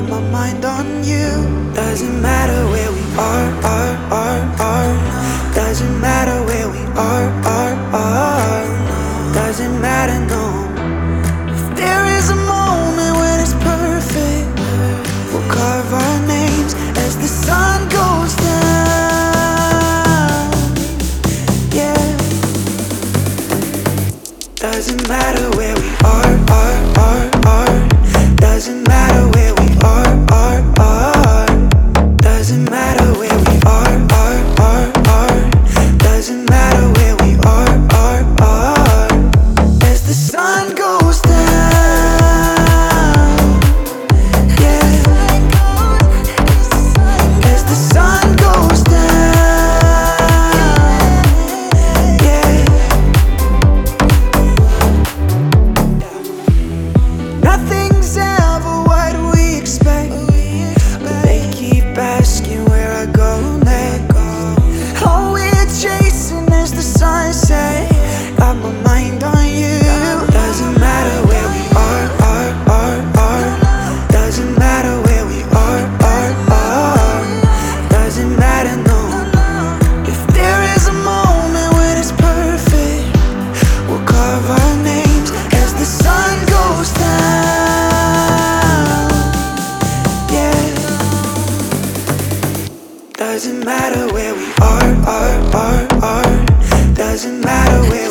got my mind on you. Doesn't matter where we are. Doesn't matter where we are. Doesn't matter, no. If there is a moment when it's perfect, we'll carve our names as the sun goes down. Yeah. Doesn't matter where we are. Doesn't matter where we are. Doesn't matter where we are. Doesn't matter where we are. As the sun goes down. Yeah. As the sun goes down. Yeah. Nothing's ever what we expect, but they keep asking where I go next. All we're chasing is the sunset. Got my mind on you. Doesn't matter where we are. Doesn't matter where we are. Doesn't matter, no. If there is a moment when it's perfect, we'll carve our names as the sun goes down. Yeah. Doesn't matter where we are. Doesn't matter where